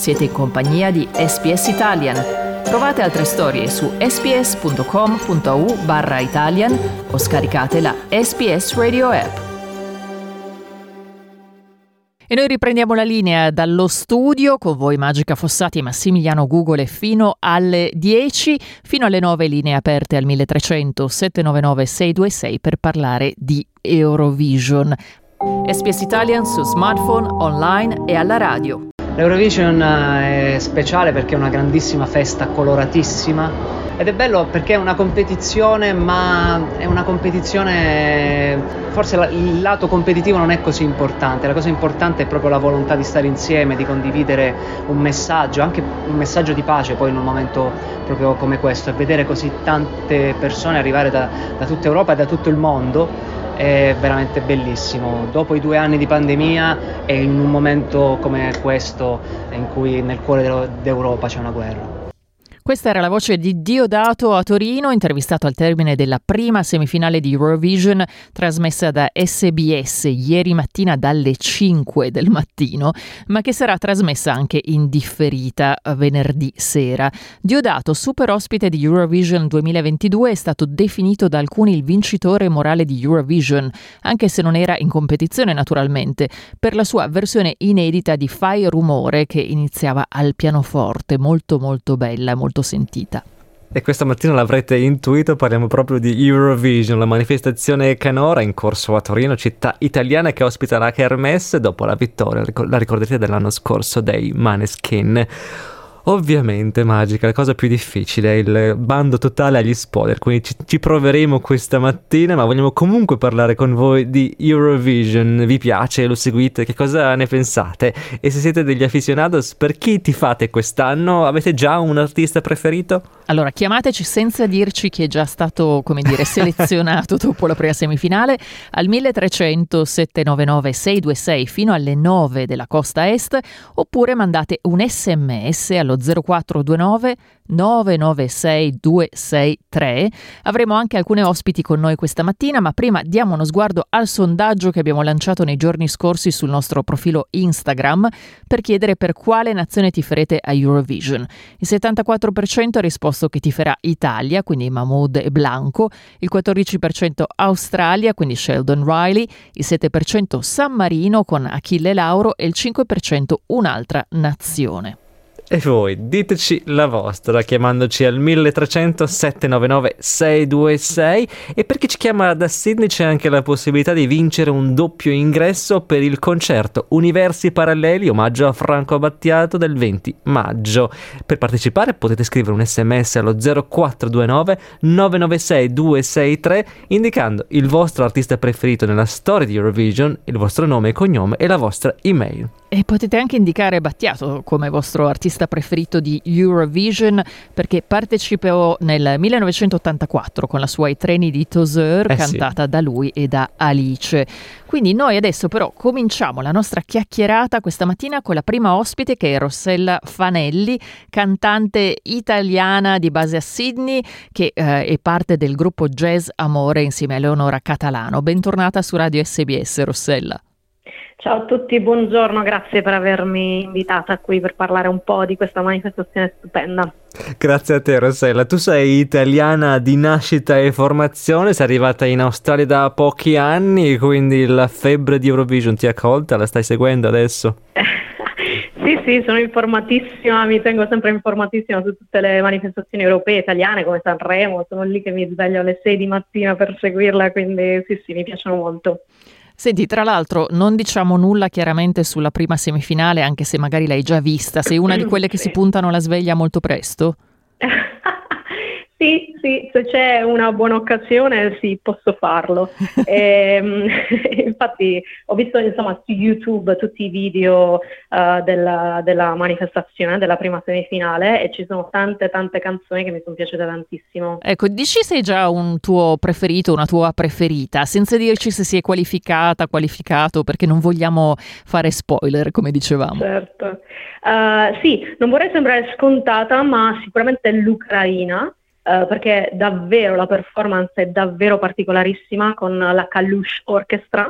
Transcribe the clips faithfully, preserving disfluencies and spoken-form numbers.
Siete in compagnia di S B S Italian. Trovate altre storie su sbs.com.au barra Italian o scaricate la S B S Radio app. E noi riprendiamo la linea dallo studio con voi Magica Fossati e Massimiliano Gugole fino alle dieci, fino alle nove linee aperte al milletrecento sette nove nove sei due sei per parlare di Eurovision. S B S Italian su smartphone, online e alla radio. L'Eurovision è speciale perché è una grandissima festa coloratissima ed è bello perché è una competizione, ma è una competizione, forse il lato competitivo non è così importante, la cosa importante è proprio la volontà di stare insieme, di condividere un messaggio, anche un messaggio di pace poi in un momento proprio come questo, e vedere così tante persone arrivare da, da tutta Europa e da tutto il mondo è veramente bellissimo. Dopo i due anni di pandemia e in un momento come questo in cui nel cuore d'Europa c'è una guerra. Questa era la voce di Diodato a Torino, intervistato al termine della prima semifinale di Eurovision trasmessa da S B S ieri mattina dalle cinque del mattino, ma che sarà trasmessa anche in differita venerdì sera. Diodato, super ospite di Eurovision duemilaventidue, è stato definito da alcuni il vincitore morale di Eurovision, anche se non era in competizione naturalmente, per la sua versione inedita di Fai rumore che iniziava al pianoforte, molto molto bella, molto sentita. E questa mattina l'avrete intuito, parliamo proprio di Eurovision, la manifestazione canora in corso a Torino, città italiana che ospita la Kermesse dopo la vittoria, la ricorderete, dell'anno scorso dei Måneskin. Ovviamente, Magica, la cosa più difficile è il bando totale agli spoiler, quindi ci, ci proveremo questa mattina, ma vogliamo comunque parlare con voi di Eurovision. Vi piace? Lo seguite? Che cosa ne pensate? E se siete degli aficionados, per chi tifate quest'anno? Avete già un artista preferito? Allora, chiamateci senza dirci chi è già stato, come dire, selezionato dopo la prima semifinale al milletrecento sette nove nove sei due sei fino alle nove della costa est, oppure mandate un sms allo zero quattro due nove nove nove sei due sei tre. Avremo anche alcune ospiti con noi questa mattina, ma prima diamo uno sguardo al sondaggio che abbiamo lanciato nei giorni scorsi sul nostro profilo Instagram per chiedere per quale nazione tiferete a Eurovision. Il settantaquattro per cento ha risposto che tiferà Italia, quindi Mahmood e Blanco, il quattordici per cento Australia, quindi Sheldon Riley, il sette per cento San Marino con Achille Lauro e il cinque per cento un'altra nazione. E voi diteci la vostra chiamandoci al milletrecento sette nove nove sei due sei, e per chi ci chiama da Sydney c'è anche la possibilità di vincere un doppio ingresso per il concerto Universi Paralleli omaggio a Franco Battiato del venti maggio. Per partecipare potete scrivere un sms allo zero quattro due nove nove nove sei due sei tre indicando il vostro artista preferito nella storia di Eurovision, il vostro nome e cognome e la vostra email. E potete anche indicare Battiato come vostro artista preferito di Eurovision, perché partecipò nel millenovecentottantaquattro con la sua I treni di Tozeur, eh cantata sì. da lui e da Alice. Quindi noi adesso però cominciamo la nostra chiacchierata questa mattina con la prima ospite, che è Rossella Fanelli, cantante italiana di base a Sydney, che eh, è parte del gruppo Jazz Amore insieme a Eleonora Catalano. Bentornata su Radio S B S, Rossella. Ciao a tutti, buongiorno, grazie per avermi invitata qui per parlare un po' di questa manifestazione stupenda. Grazie a te, Rossella. Tu sei italiana di nascita e formazione, sei arrivata in Australia da pochi anni, quindi la febbre di Eurovision ti ha colta, la stai seguendo adesso? Sì, sì, sono informatissima, mi tengo sempre informatissima su tutte le manifestazioni europee, italiane come Sanremo, sono lì che mi sveglio alle sei di mattina per seguirla, quindi sì, sì, mi piacciono molto. Senti, tra l'altro non diciamo nulla chiaramente sulla prima semifinale, anche se magari l'hai già vista. Sei una di quelle che sì. si puntano la sveglia molto presto? Sì, sì, se c'è una buona occasione sì, posso farlo. e, infatti ho visto insomma su YouTube tutti i video uh, della, della manifestazione, della prima semifinale, e ci sono tante tante canzoni che mi sono piaciute tantissimo. Ecco, dici se hai già un tuo preferito, una tua preferita, senza dirci se si è qualificata, qualificato, perché non vogliamo fare spoiler, come dicevamo. Certo. Uh, sì, non vorrei sembrare scontata, ma sicuramente l'Ucraina. Uh, perché davvero la performance è davvero particolarissima con la Kalush Orchestra,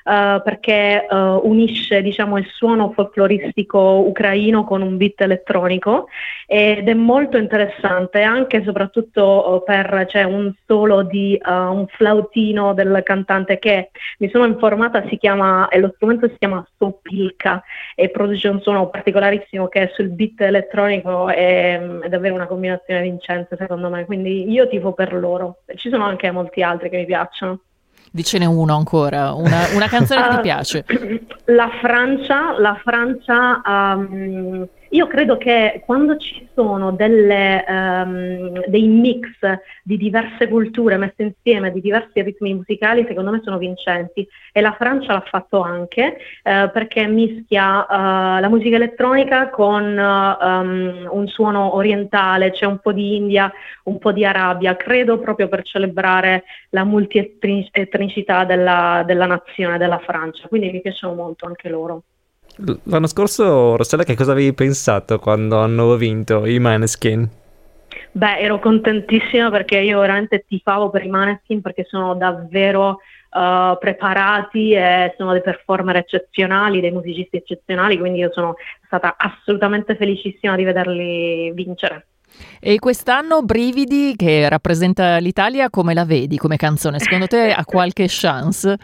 uh, perché uh, unisce, diciamo, il suono folcloristico ucraino con un beat elettronico ed è molto interessante, anche e soprattutto uh, per c'è un solo di uh, un flautino del cantante che mi sono informata si chiama, e lo strumento si chiama sopilka e produce un suono particolarissimo che sul beat elettronico è, è davvero una combinazione vincente secondo me, quindi io tifo per loro. Ci sono anche molti altri che mi piacciono. Dicene uno ancora, una, una canzone che ti piace. La Francia, la Francia, um, io credo che quando ci sono delle, um, dei mix di diverse culture messe insieme, di diversi ritmi musicali, secondo me sono vincenti e la Francia l'ha fatto anche uh, perché mischia uh, la musica elettronica con uh, um, un suono orientale, c'è un po' di India, un po' di Arabia, credo proprio per celebrare la multietnicità della, della nazione, della Francia, quindi mi piacciono molto anche loro. L'anno scorso, Rossella, che cosa avevi pensato quando hanno vinto i Måneskin? Beh, ero contentissima perché io veramente tifavo per i Måneskin perché sono davvero uh, preparati e sono dei performer eccezionali, dei musicisti eccezionali, quindi io sono stata assolutamente felicissima di vederli vincere. E quest'anno Brividi, che rappresenta l'Italia, come la vedi come canzone? Secondo te ha qualche chance?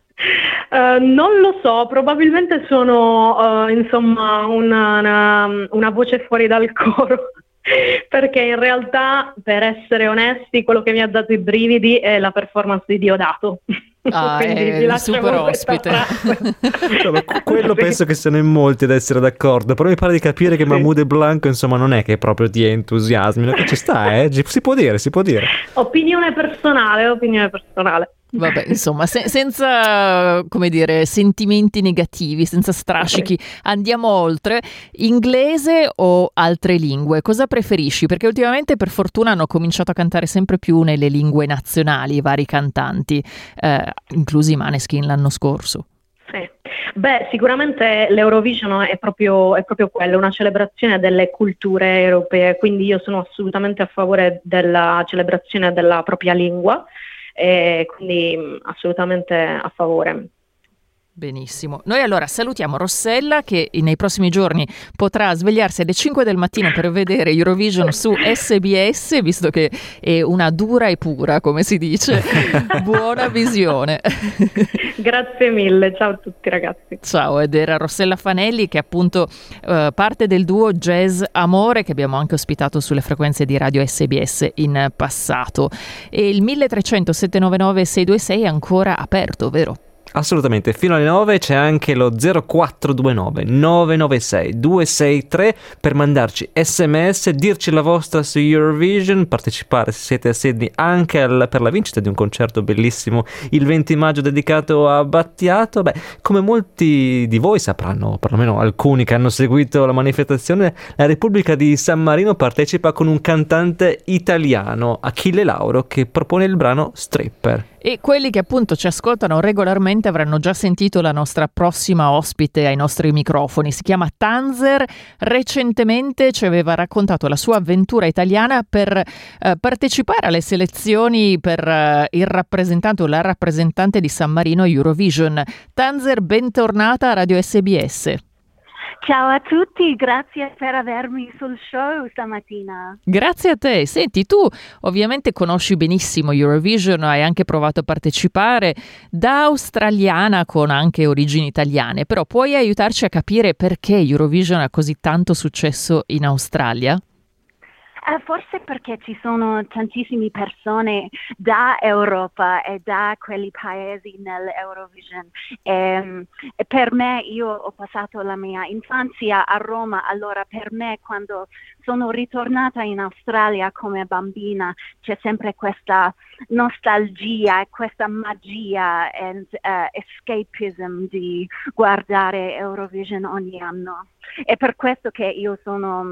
Uh, non lo so, probabilmente sono uh, insomma una, una, una voce fuori dal coro perché in realtà, per essere onesti, quello che mi ha dato i brividi è la performance di Diodato. Ah, è il super ospite. No, quello penso che siano in molti ad essere d'accordo, però mi pare di capire che sì. Mahmood e Blanco insomma non è che proprio ti entusiasmino, che ci sta, eh? Si può dire, si può dire. Opinione personale, opinione personale. Vabbè, insomma, se- senza, come dire, sentimenti negativi, senza strascichi, andiamo oltre. Inglese o altre lingue? Cosa preferisci? Perché ultimamente, per fortuna, hanno cominciato a cantare sempre più nelle lingue nazionali, i vari cantanti, eh, inclusi i Måneskin l'anno scorso. Sì. Beh, sicuramente l'Eurovision è proprio, è proprio quello, una celebrazione delle culture europee, quindi io sono assolutamente a favore della celebrazione della propria lingua. E quindi assolutamente a favore. Benissimo. Noi allora salutiamo Rossella, che nei prossimi giorni potrà svegliarsi alle cinque del mattino per vedere Eurovision su S B S, visto che è una dura e pura, come si dice. Buona visione. Grazie mille, ciao a tutti ragazzi. Ciao, ed era Rossella Fanelli, che è appunto uh, parte del duo Jazz Amore, che abbiamo anche ospitato sulle frequenze di radio S B S in passato. E il milletrecento settecentonovantanove sei due sei è ancora aperto, vero? Assolutamente, fino alle nove c'è anche lo zero quattro due nove nove nove sei due sei tre per mandarci sms, dirci la vostra su Eurovision, partecipare se siete a Sydney anche al, per la vincita di un concerto bellissimo il venti maggio dedicato a Battiato. Beh, come molti di voi sapranno, perlomeno alcuni che hanno seguito la manifestazione, la Repubblica di San Marino partecipa con un cantante italiano, Achille Lauro, che propone il brano Stripper. E quelli che appunto ci ascoltano regolarmente avranno già sentito la nostra prossima ospite ai nostri microfoni. Si chiama Tanzer. Recentemente ci aveva raccontato la sua avventura italiana per eh, partecipare alle selezioni per eh, il rappresentante o la rappresentante di San Marino Eurovision. Tanzer, bentornata a Radio S B S. Ciao a tutti, grazie per avermi sul show stamattina. Grazie a te. Senti, tu ovviamente conosci benissimo Eurovision, hai anche provato a partecipare da australiana con anche origini italiane, però puoi aiutarci a capire perché Eurovision ha così tanto successo in Australia? Uh, forse perché ci sono tantissime persone da Europa e da quelli paesi nell'Eurovision. E, e per me, io ho passato la mia infanzia a Roma, allora per me quando sono ritornata in Australia come bambina c'è sempre questa nostalgia e questa magia e uh, escapism di guardare Eurovision ogni anno. È per questo che io sono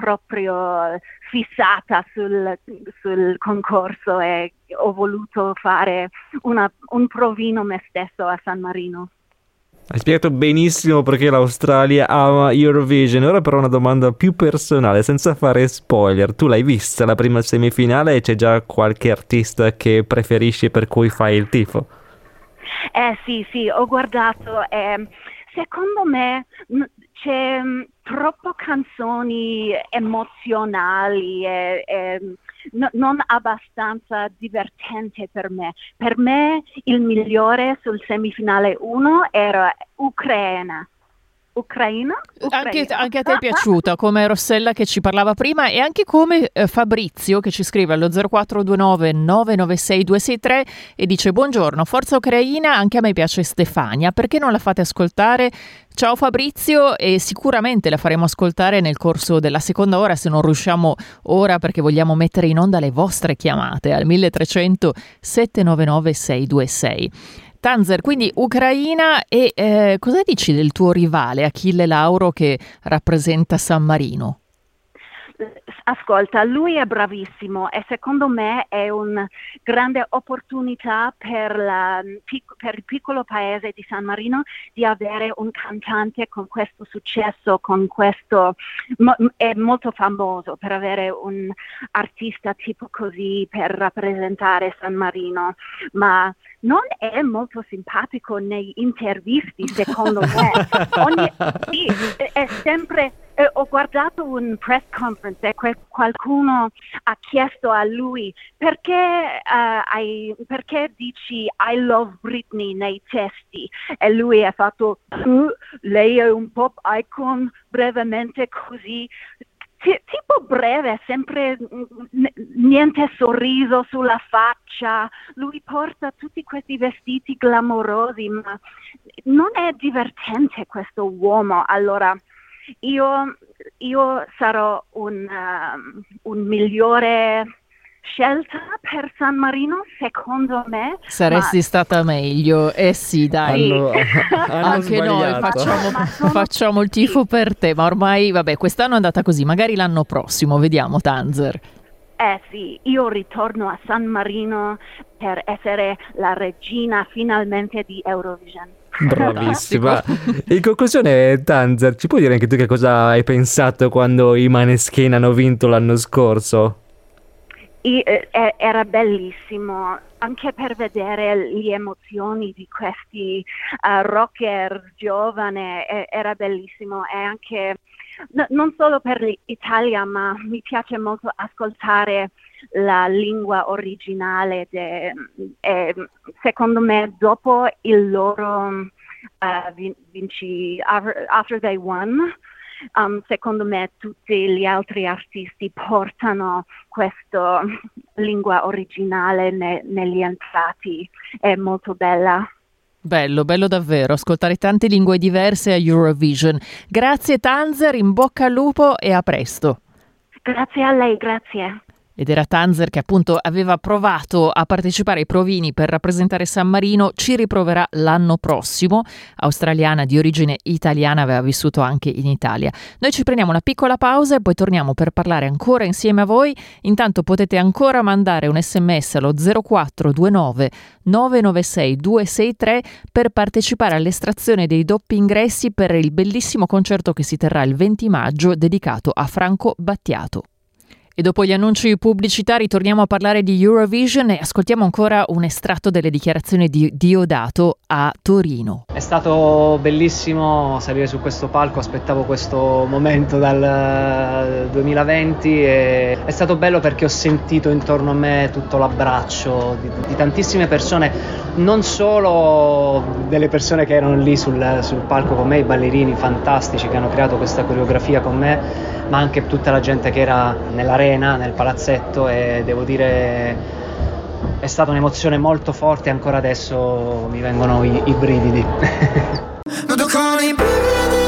proprio fissata sul, sul concorso e ho voluto fare una, un provino me stesso a San Marino. Hai spiegato benissimo perché l'Australia ama Eurovision. Ora però una domanda più personale, senza fare spoiler. Tu l'hai vista la prima semifinale e c'è già qualche artista che preferisci per cui fai il tifo? Eh sì, sì, ho guardato. Eh, secondo me n- c'è mh, troppo canzoni emozionali e, e n- non abbastanza divertente per me. Per me il migliore sul semifinale uno era Ucraina. Ucraina? Ucraina. Anche, anche a te è piaciuta, come Rossella che ci parlava prima, e anche come eh, Fabrizio che ci scrive allo zero quattro due nove nove nove sei due sei tre e dice: buongiorno, forza Ucraina, anche a me piace Stefania, perché non la fate ascoltare? Ciao Fabrizio, e sicuramente la faremo ascoltare nel corso della seconda ora, se non riusciamo ora, perché vogliamo mettere in onda le vostre chiamate al mille trecento sette nove nove sei due sei. Tanzer, quindi Ucraina, e eh, cosa dici del tuo rivale Achille Lauro che rappresenta San Marino? Ascolta, lui è bravissimo e secondo me è una grande opportunità per, la, per il piccolo paese di San Marino di avere un cantante con questo successo, con questo, mo, è molto famoso per avere un artista tipo così per rappresentare San Marino, ma non è molto simpatico nei intervisti, secondo me. Ogni, sì, è sempre... Eh, ho guardato un press conference e que- qualcuno ha chiesto a lui perché, uh, hai, perché dici I love Britney nei testi, e lui ha fatto uh, lei è un pop icon, brevemente così, T- tipo breve, sempre n- niente sorriso sulla faccia, lui porta tutti questi vestiti glamorosi, ma non è divertente questo uomo. Allora Io, io sarò un, uh, un migliore scelta per San Marino, secondo me. Saresti ma... stata meglio, eh sì, dai. Hanno, hanno Anche noi facciamo, facciamo il tifo per te, ma ormai, vabbè, quest'anno è andata così, magari l'anno prossimo, vediamo Tanzer. Eh sì, io ritorno a San Marino per essere la regina finalmente di Eurovision. Bravissima. In conclusione, Tanzer, ci puoi dire anche tu che cosa hai pensato quando i Maneskin hanno vinto l'anno scorso? I, eh, era bellissimo anche per vedere le emozioni di questi uh, rocker giovane, eh, era bellissimo, e anche n- non solo per l'Italia, ma mi piace molto ascoltare la lingua originale de, eh, secondo me dopo il loro uh, vin- vinci after, after they won, um, secondo me tutti gli altri artisti portano questa lingua originale ne- negli entrati, è molto bella. Bello, bello davvero, ascoltare tante lingue diverse a Eurovision. Grazie Tanzer, in bocca al lupo e a presto. Grazie a lei, grazie. Ed era Tanzer che appunto aveva provato a partecipare ai provini per rappresentare San Marino, ci riproverà l'anno prossimo. Australiana di origine italiana, aveva vissuto anche in Italia. Noi ci prendiamo una piccola pausa e poi torniamo per parlare ancora insieme a voi. Intanto potete ancora mandare un sms allo zero quattro due nove nove nove sei due sei tre per partecipare all'estrazione dei doppi ingressi per il bellissimo concerto che si terrà il venti maggio dedicato a Franco Battiato. E dopo gli annunci pubblicitari torniamo a parlare di Eurovision e ascoltiamo ancora un estratto delle dichiarazioni di Diodato a Torino. È stato bellissimo salire su questo palco, aspettavo questo momento dal duemilaventi e è stato bello perché ho sentito intorno a me tutto l'abbraccio di, di tantissime persone, non solo delle persone che erano lì sul, sul palco con me, i ballerini fantastici che hanno creato questa coreografia con me, ma anche tutta la gente che era nell'arena, nel palazzetto, e devo dire è stata un'emozione molto forte, ancora adesso mi vengono i, i brividi. Noto con i brividi,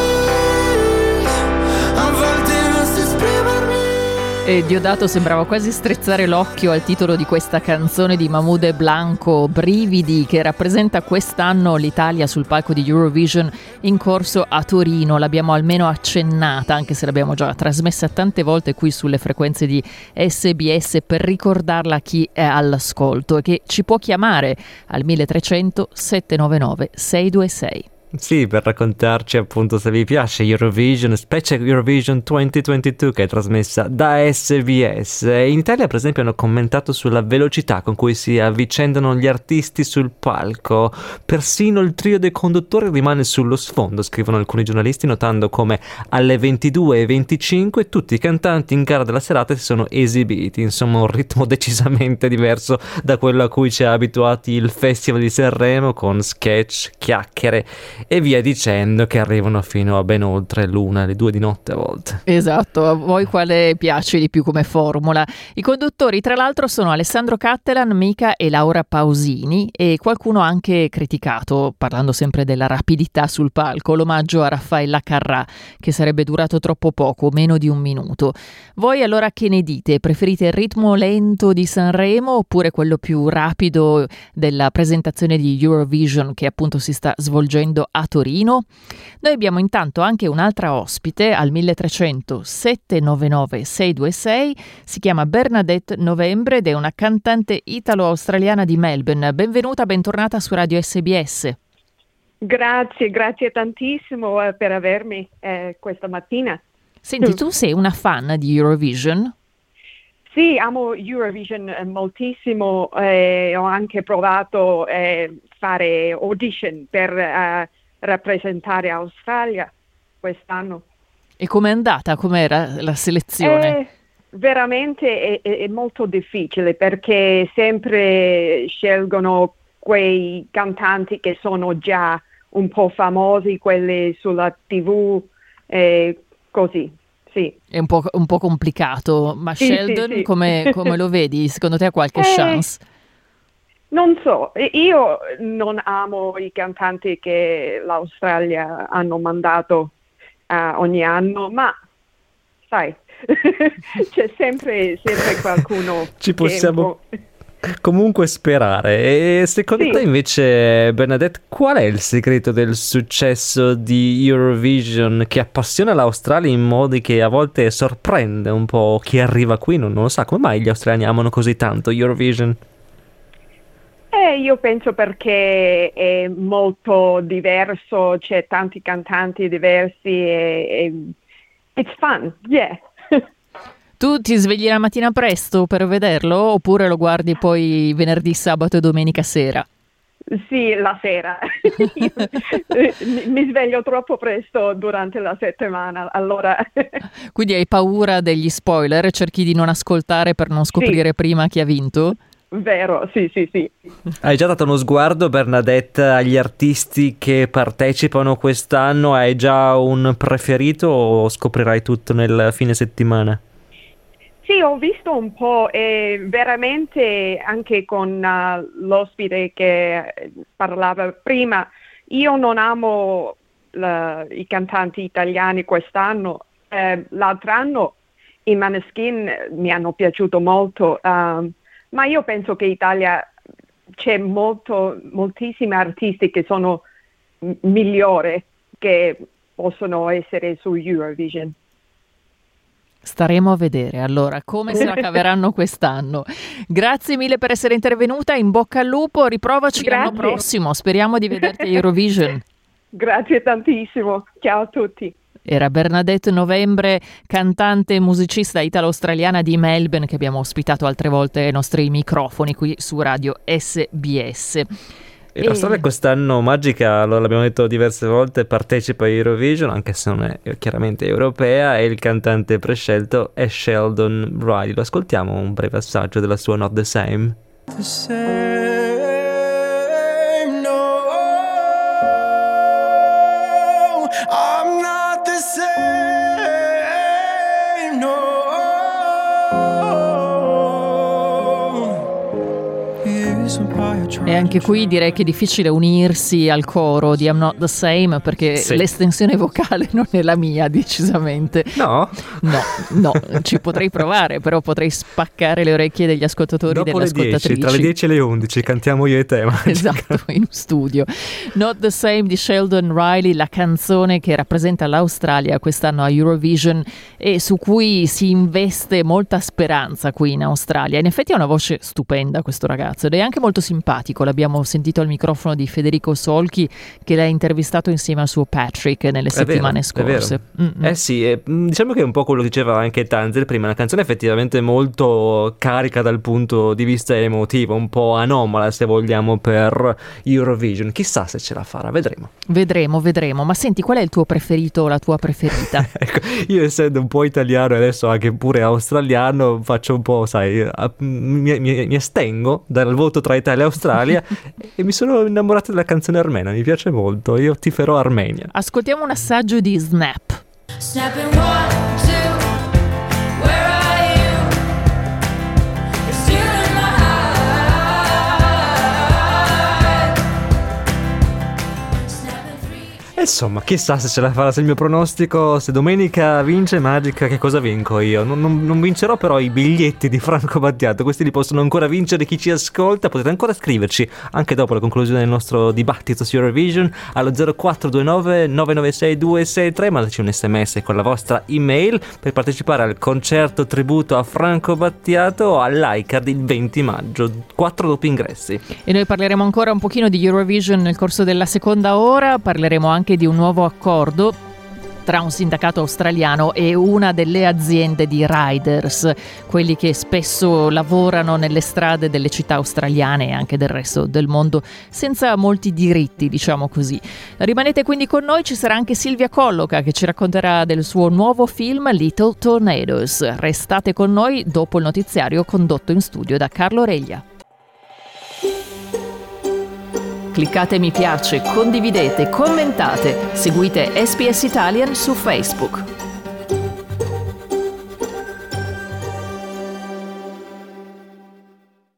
a volte non si esprimermi. E Diodato sembrava quasi strizzare l'occhio al titolo di questa canzone di Mahmoud e Blanco, Brividi, che rappresenta quest'anno l'Italia sul palco di Eurovision in corso a Torino. L'abbiamo almeno accennata, anche se l'abbiamo già trasmessa tante volte qui sulle frequenze di S B S, per ricordarla a chi è all'ascolto e che ci può chiamare al mille trecento sette nove nove sei due sei. Sì, per raccontarci appunto se vi piace Eurovision, specie Eurovision duemilaventidue che è trasmessa da S B S. In Italia per esempio hanno commentato sulla velocità con cui si avvicendano gli artisti sul palco. Persino il trio dei conduttori rimane sullo sfondo, scrivono alcuni giornalisti, notando come alle ventidue e venticinque tutti i cantanti in gara della serata si sono esibiti. Insomma, un ritmo decisamente diverso da quello a cui ci ha abituati il Festival di Sanremo, con sketch, chiacchiere e via dicendo, che arrivano fino a ben oltre l'una, le due di notte a volte. Esatto, a voi quale piace di più come formula? I conduttori tra l'altro sono Alessandro Cattelan, Mica e Laura Pausini, e qualcuno ha anche criticato, parlando sempre della rapidità sul palco, l'omaggio a Raffaella Carrà, che sarebbe durato troppo poco, meno di un minuto. Voi allora che ne dite? Preferite il ritmo lento di Sanremo oppure quello più rapido della presentazione di Eurovision che appunto si sta svolgendo a Torino? Noi abbiamo intanto anche un'altra ospite al milletrecento sette nove nove sei due sei, si chiama Bernadette Novembre ed è una cantante italo-australiana di Melbourne. Benvenuta, bentornata su Radio S B S. Grazie, grazie tantissimo eh, per avermi eh, questa mattina. Senti, tu sei una fan di Eurovision? Sì, amo Eurovision eh, moltissimo, eh, ho anche provato a eh, fare audition per eh, rappresentare Australia quest'anno. E com'è andata? Com'era la selezione? Eh, veramente è, è, è molto difficile perché sempre scelgono quei cantanti che sono già un po' famosi, quelli sulla tivù, eh, così. Sì. È un po', un po' complicato, ma sì, Sheldon sì, sì. Come, come lo vedi? Secondo te ha qualche eh, chance? Non so, io non amo i cantanti che l'Australia hanno mandato uh, ogni anno, ma sai, c'è sempre, sempre qualcuno. Ci possiamo comunque sperare. E secondo sì. te invece, Bernadette, qual è il segreto del successo di Eurovision che appassiona l'Australia in modi che a volte sorprende un po' chi arriva qui? Non, non lo sa, come mai gli australiani amano così tanto Eurovision? Eh, io penso perché è molto diverso, c'è tanti cantanti diversi e, e it's fun, yeah. Tu ti svegli la mattina presto per vederlo oppure lo guardi poi venerdì, sabato e domenica sera? Sì, la sera. Io, mi sveglio troppo presto durante la settimana, allora. Quindi hai paura degli spoiler? Cerchi di non ascoltare per non scoprire sì. prima chi ha vinto? Vero, sì, sì, sì. Hai già dato uno sguardo, Bernadette, agli artisti che partecipano quest'anno? Hai già un preferito o scoprirai tutto nel fine settimana? Sì, ho visto un po' e veramente anche con uh, l'ospite che parlava prima, io non amo la, i cantanti italiani quest'anno, eh, l'altro anno i Maneskin mi hanno piaciuto molto, uh, ma io penso che in Italia c'è molto, moltissimi artisti che sono m- migliori che possono essere su Eurovision. Staremo a vedere allora come se la caveranno quest'anno. Grazie mille per essere intervenuta, in bocca al lupo, riprovaci Grazie. l'anno prossimo, speriamo di vederti a Eurovision. Grazie tantissimo, ciao a tutti. Era Bernadette Novembre, cantante e musicista italo-australiana di Melbourne, che abbiamo ospitato altre volte ai nostri microfoni qui su Radio S B S. E l'Australia quest'anno magica, lo l'abbiamo detto diverse volte, partecipa a Eurovision, anche se non è chiaramente europea, e il cantante prescelto è Sheldon Riley. Lo ascoltiamo un breve assaggio della sua Not the Same. The same, no, I'm not the same, no. E anche qui direi che è difficile unirsi al coro di I'm Not the Same, perché sì. l'estensione vocale non è la mia, decisamente. No? No, no, ci potrei provare, però potrei spaccare le orecchie degli ascoltatori e Dopo delle le dieci, ascoltatrici. tra le dieci e le undici cantiamo io e te. Esatto, in studio. Not the Same di Sheldon Riley, la canzone che rappresenta l'Australia quest'anno a Eurovision e su cui si investe molta speranza qui in Australia. In effetti ha una voce stupenda questo ragazzo ed è anche molto molto simpatico, l'abbiamo sentito al microfono di Federico Solchi che l'ha intervistato insieme al suo Patrick nelle settimane vero, scorse. Eh sì, eh, diciamo che è un po' quello che diceva anche Tanzer prima, una canzone effettivamente molto carica dal punto di vista emotivo, un po' anomala se vogliamo per Eurovision. Chissà se ce la farà, vedremo. Vedremo, vedremo. Ma senti, qual è il tuo preferito o la tua preferita? Ecco, io essendo un po' italiano e adesso anche pure australiano, faccio un po', sai, a, mi, mi, mi estengo dal voto tra Italia e Australia e mi sono innamorato della canzone armena, mi piace molto, io tiferò Armenia. Ascoltiamo un assaggio di Snap. Snapping one, two, where are you? You're still in my heart. Snapping three. E insomma, chissà se ce la farà, se il mio pronostico, se domenica vince Magica, che cosa vinco io? Non, non, non vincerò però i biglietti di Franco Battiato, questi li possono ancora vincere chi ci ascolta, potete ancora scriverci anche dopo la conclusione del nostro dibattito su Eurovision allo zero quattro due nove nove nove sei due sei tre, mandateci un sms con la vostra email per partecipare al concerto tributo a Franco Battiato o all'Icard il venti maggio, quattro doppi ingressi. E noi parleremo ancora un pochino di Eurovision nel corso della seconda ora, parleremo anche di un nuovo accordo tra un sindacato australiano e una delle aziende di riders, quelli che spesso lavorano nelle strade delle città australiane e anche del resto del mondo senza molti diritti, diciamo così. Rimanete quindi con noi, ci sarà anche Silvia Colloca che ci racconterà del suo nuovo film Little Tornadoes. Restate con noi dopo il notiziario condotto in studio da Carlo Reglia. Cliccate mi piace, condividete, commentate, seguite S B S Italian su Facebook.